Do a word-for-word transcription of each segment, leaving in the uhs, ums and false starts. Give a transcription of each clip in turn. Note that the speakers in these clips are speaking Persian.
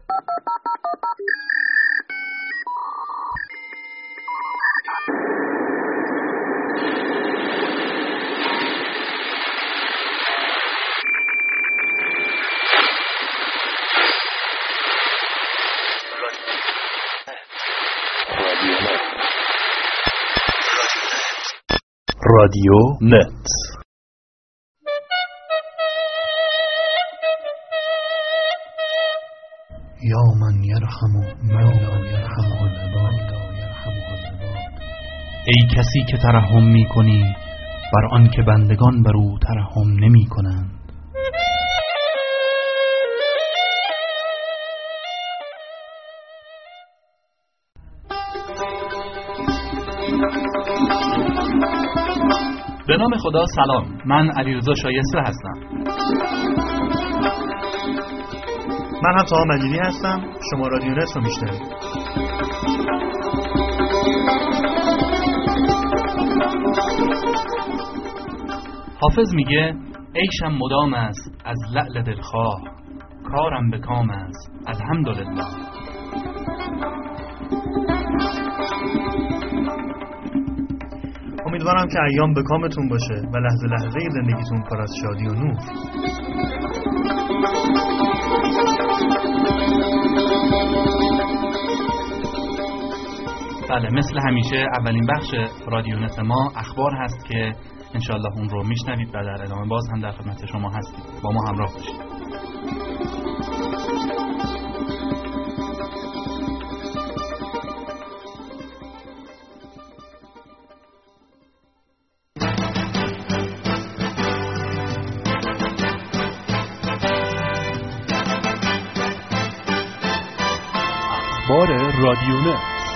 رادیو نت. یا من یرحم من لا یرحم العباد. ای کسی که ترحم می کنی بر آن که بندگان بر او ترحم نمی کنند. به نام خدا. سلام، من علیرضا شایسته هستم. من هم طاها مجیدی هستم. شما رادیو نت رو میشنوید. حافظ میگه عیشم مدام است از لعل دلخواه، کارم به کام است الحمدلله. امیدوارم که ایام به کامتون باشه و لحظه لحظه زندگیتون پر از شادی و نور. بله، مثل همیشه اولین بخش رادیو نت ما اخبار هست که انشالله اون رو میشنوید و در ادامه باز هم در خدمت شما هستیم. با ما همراه باشید. اخبار رادیو نت.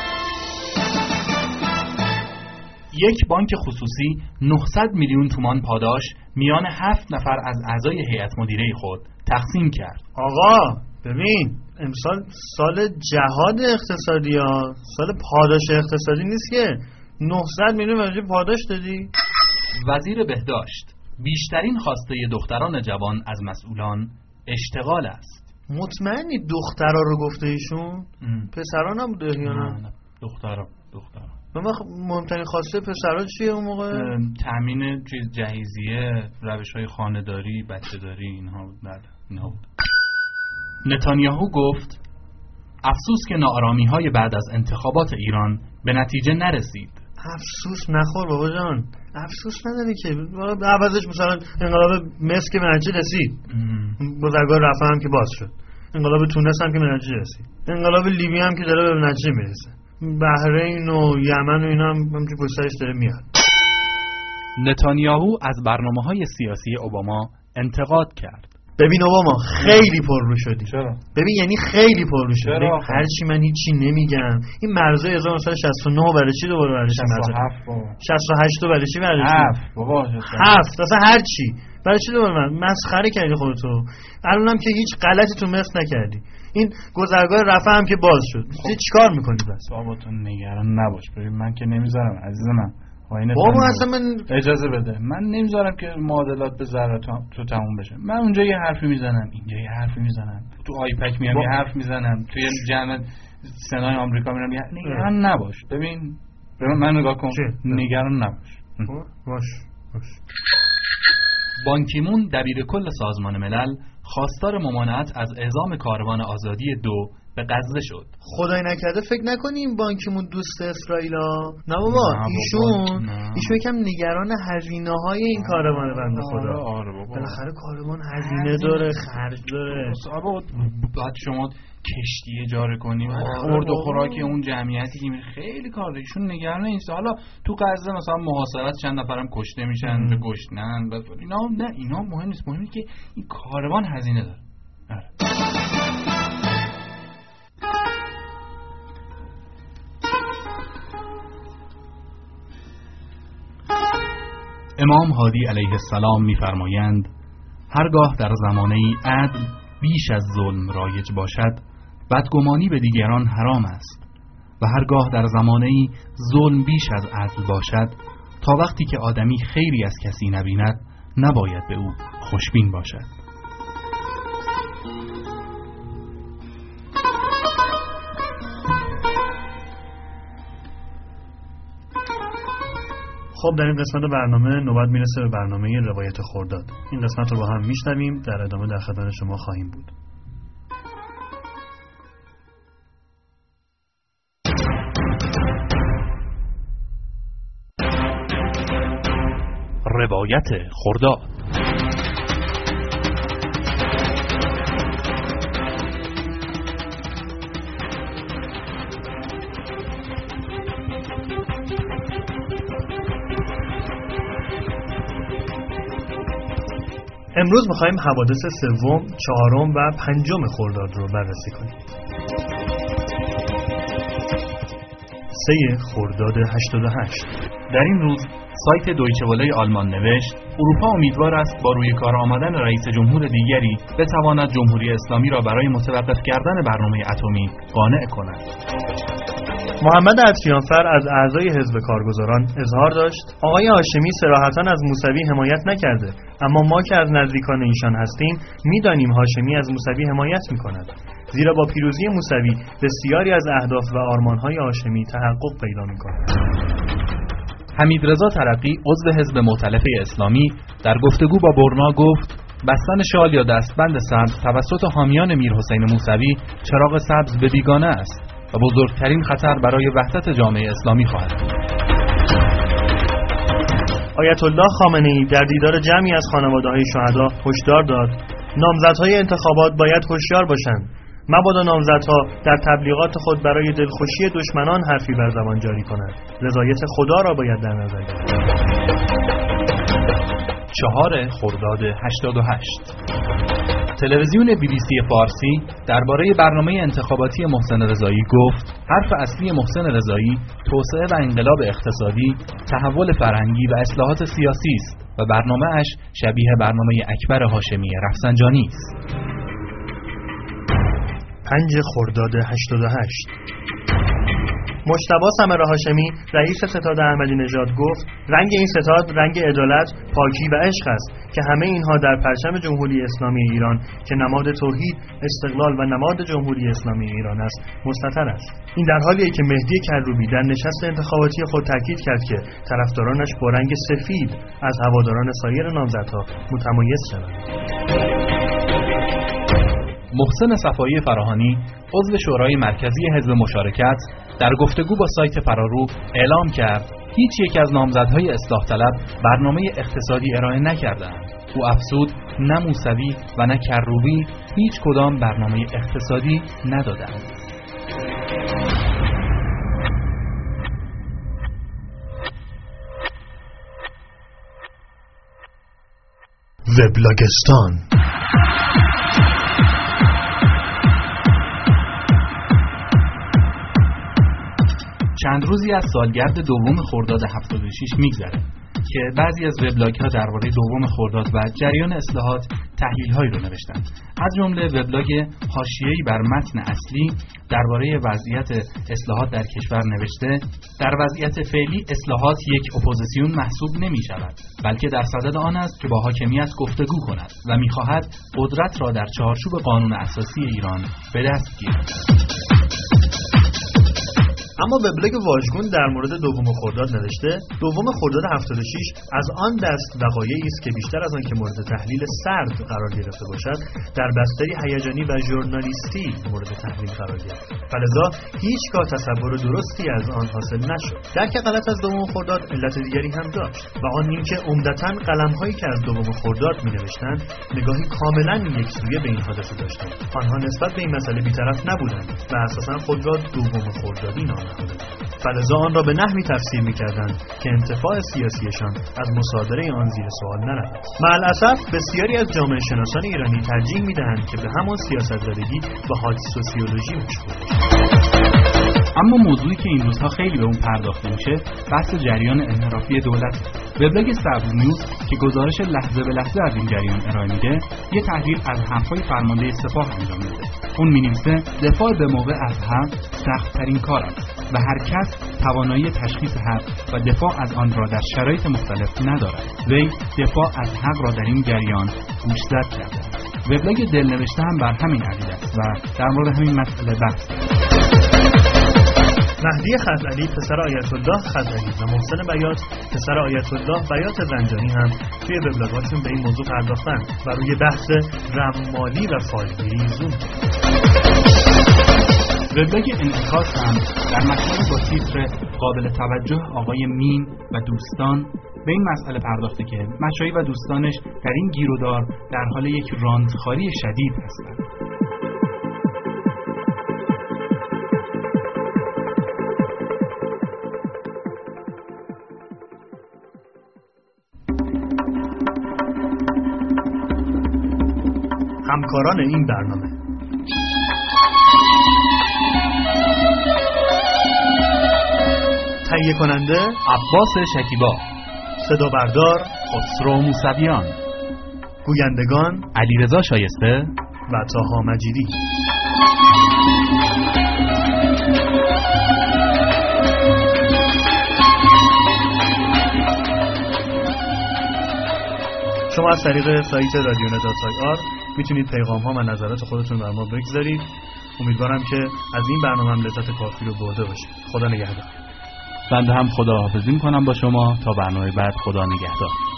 یک بانک خصوصی نهصد میلیون تومان پاداش میان هفت نفر از اعضای هیئت مدیره خود تقسیم کرد. آقا ببین، امسال سال جهاد اقتصادی ها، سال پاداش اقتصادی نیست که نهصد میلیون برای پاداش دادی؟ وزیر بهداشت: بیشترین خواسته دختران جوان از مسئولان اشتغال است. مطمئنی دخترها رو گفته ایشون؟ پسرها نبوده یا نه؟ نه دخترها دخترها. من مهمترین خواسته پسرها چیه اون موقع؟ تامین چیز جهیزیه، روش‌های خانه‌داری، بچه‌داری، اینها بود. بله اینها بود. نتانیاهو گفت افسوس که ناآرامی‌های بعد از انتخابات ایران به نتیجه نرسید. افسوس نخور بابا جان، افسوس نداری که عوضش مثلا انقلاب مصر که به نتیجه رسید، بزرگوار رفح هم که باز شد، انقلاب تونس هم که به نتیجه رسید، انقلاب لیبی هم که داره به نتیجه میرسه، بحرین و یمن و اینا هم همچون پشترش داره میاد. نتانیاهو از برنامه‌های سیاسی اوباما انتقاد کرد. ببین اوباما خیلی پررو شدی. چرا؟ ببین یعنی خیلی پررو شدی. هرچی من هیچی نمیگم. این مرزای هزار و نهصد و شصت و نه برای چی دوباره برداشتی؟ شصت و هفت بابا. شصت و هشت برای چی برداشتی؟ هفت بابا. هفت اصلا هرچی. برای چی دوباره من مسخره کردی خودتو؟ الانم که هیچ غلطی تو مصر نکردی. این گذرگاه رفح هم که باز شد. خب. چیکار می‌کنی بس؟ بابا تو نگران نباش. ببین من که نمیذارم عزیز من. بابا اصلا من اجازه بده، من نمیذارم که معادلات به ذره تو تموم بشه. من اونجا یه حرفی میزنم، اینجا یه حرفی میزنم، تو آیپک میام یه حرف میزنم، توی جمع سنای آمریکا میرم. نگران نباش. ببین ببین من نگاه کن، نگران نباش. باش باش. بان کی مون دبیر کل سازمان ملل خواستار ممانعت از اعزام کاروان آزادی دو به غزه شد. خدای نکرده فکر نکنیم بان کی مون دوست اسرائیلا. نه بابا، ایشون ایشون یکم نگران هزینه‌های این کاروان بنده خدا. آره بابا، بالاخره کاروان هزینه داره، خرج داره. بابا بعد شما کشتی اجاره کنیم، خورد و خوراک اون جمعیتی که خیلی کار داره. ایشون نگران این. حالا تو غزه مثلا محاصرت چند نفرم کشته میشن، به گشتن اینا. نه اینا مهم نیست، مهمه که این کاروان هزینه داره. آره. امام هادی علیه السلام می‌فرمایند هرگاه در زمانه‌ای عدل بیش از ظلم رایج باشد، بدگمانی به دیگران حرام است و هرگاه در زمانه‌ای ظلم بیش از عدل باشد، تا وقتی که آدمی خیری از کسی نبیند نباید به او خوشبین باشد. خب در این قسمت برنامه نوبت میرسه به برنامه روایت خرداد. این قسمت رو با هم میشنویم، در ادامه در خدمت شما خواهیم بود. روایت خرداد. امروز می‌خوایم حوادث سوم، چهارم و پنجم خرداد رو بررسی کنیم. سه خرداد هشتاد و هشت. در این روز سایت دویچه وله آلمان نوشت اروپا امیدوار است با روی کار آمدن رئیس جمهور دیگری بتواند جمهوری اسلامی را برای متوقف کردن برنامه اتمی قانع کند. محمد عطیانفر از اعضای حزب کارگزاران اظهار داشت آقای هاشمی صراحتاً از موسوی حمایت نکرده، اما ما که از نزدیکان ایشان هستیم میدانیم هاشمی از موسوی حمایت میکند، زیرا با پیروزی موسوی بسیاری از اهداف و آرمانهای هاشمی تحقق پیدا میکند. حمیدرضا ترقی عضو حزب مؤتلف اسلامی در گفتگو با برنا گفت بستن شال یا دستبند سبز توسط حامیان میرحسین موسوی چراغ سبز به بیگانه است و بزرگترین خطر برای وحدت جامعه اسلامی خواهد بود. آیت الله خامنه‌ای در دیدار جمعی از خانواده‌های شهدا هشدار داد نامزدهای انتخابات باید هوشیار باشند، مبادا نامزدها در تبلیغات خود برای دلخوشی دشمنان حرفی بر زبان جاری کنند، رضایت خدا را باید در نظر گرفت. چهار خرداد هشتاد و هشت. تلویزیون بی بی سی فارسی درباره برنامه انتخاباتی محسن رضایی گفت حرف اصلی محسن رضایی توسعه و انقلاب اقتصادی، تحول فرهنگی و اصلاحات سیاسی است و برنامه اش شبیه برنامه اکبر هاشمی رفسنجانی است. پنج خرداد هشتاد و هشت. مجتبی ثمر هاشمی رئیس ستاد احمدی نژاد گفت رنگ این ستاد رنگ عدالت، پاکی و عشق است که همه اینها در پرچم جمهوری اسلامی ایران که نماد توحید، استقلال و نماد جمهوری اسلامی ایران است مستتر است. این در حالیه که مهدی کروبی در نشست انتخاباتی خود تاکید کرد که طرفدارانش با رنگ سفید از هواداران سایر نامزدها متمایز شوند. محسن صفایی فراهانی عضو شورای مرکزی حزب مشارکت در گفتگو با سایت فرارو اعلام کرد هیچ یک از نامزدهای اصلاح طلب برنامه اقتصادی ارائه نکردند. او افزود نه موسوی و نه کروبی هیچ کدام برنامه اقتصادی ندادند. وبلاگستان. چند روزی از سالگرد دوم خرداد هفتاد و شش میگذره که بعضی از وبلاگ‌ها درباره دوم خرداد و جریان اصلاحات تحلیل‌هایی رو نوشتن. از جمله وبلاگ حاشیه‌ای بر متن اصلی درباره وضعیت اصلاحات در کشور نوشته در وضعیت فعلی اصلاحات یک اپوزیسیون محسوب نمی‌شود، بلکه در صدد آن است که با حاکمیت گفتگو کند و می‌خواهد قدرت را در چارچوب قانون اساسی ایران به دست گیرد. اما وبلاگ واژگون در مورد دوم خرداد نوشته دوم خرداد هفتاد و شش از آن دست وقایعی است که بیشتر از آن که مورد تحلیل سرد قرار گرفته باشد در بستری هیجانی و ژورنالیستی مورد تحلیل قرار گرفت، فلذا هیچگاه تصور درستی از آن حاصل نشد. درک غلط از دوم خرداد علت دیگری هم داشت و آن این که عمدتاً قلم‌هایی که از دوم خرداد می‌نوشتند نگاهی کاملاً یکسویه به این حادثه داشتند. آنها نسبت به این مسئله بی‌طرف نبودند و اساساً خود را دوم خردادی نام فلذا آن را به نحوی تفسیر می‌کردند که انتفاع سیاسیشان از مصادره آن زیر سوال نرود. مع الاسف بسیاری از جامعه شناسان ایرانی ترجیح می‌دهند که به همان سیاست‌زدگی و حادی سوسیولوژی مشغول باشند. اما موضوعی که این روزها خیلی به اون پرداخته میشه بحث جریان انحرافی دولت. وبلاگ سبز نیوز که گزارش لحظه به لحظه از این جریان ارائه میده یه تحلیل از حرفای فرمانده سپاه انجام میده. اون می‌نویسه دفاع به موقع از حق سخت‌ترین کار است و هر کس توانایی تشخیص حق و دفاع از آن را در شرایط مختلف ندارد. وی دفاع از حق را در این جریان گوشزد کرده. وبلاگ دلنوشته هم بر همین عقیده است و در مورد همین مسئله بحث. مهدی خزعلی پسر آیت الله خزعلی و محسن بیات پسر آیت الله بیات زنجانی هم توی وبلاگاشون به این موضوع پرداختن و روی بحث رمالی و فالگیری زوم وبلاگ انعکاس هم در مطلب با تیتر قابل توجه آقای مین و دوستان به این مسئله پرداخته که مشایی و دوستانش در این گیرودار در حال یک راندخاری شدید هستند. همکاران این برنامه: تهیه کننده عباس شکیبا، صدا بردار خسرو موسویان، گویندگان علیرضا شایسته و طاها مجیدی. شما از طریق سایت رادیو نت دات آر میتونید پیغام ها و نظرات خودتون بر ما بگذارید. امیدوارم که از این برنامه هم لذت کافی رو برده باشید. خدا نگهدار. بنده هم خداحافظی میکنم با شما تا برنامه بعد. خدا نگهدار.